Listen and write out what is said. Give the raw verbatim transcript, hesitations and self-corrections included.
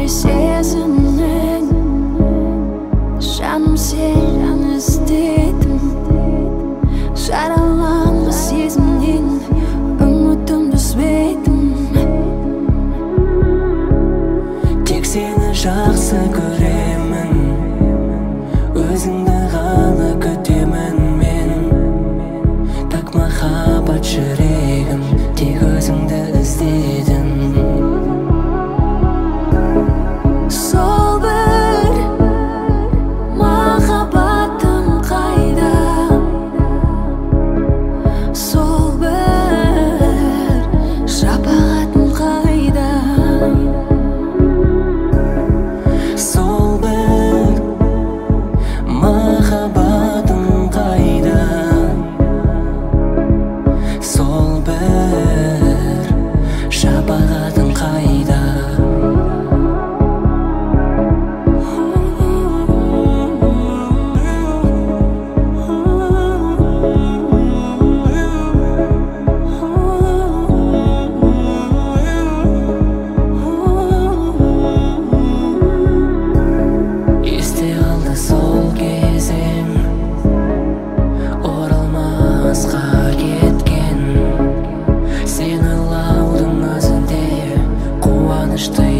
бер сезімнен жаным сені іздедім жараланма сезімнен үмітімді үзбедім тек сені жақсы көремін өзіңді ғана күтемін мен так махаббат жүрегім тек өзіңді іздедім сол бір махаббатым қайда сол бір шапағатым қайда сол бір махаббатым қайда сол бір шапағатым қайда есте қалды сол кезең оралмасқа кеткен сені ойлаудың өзінде қуанышты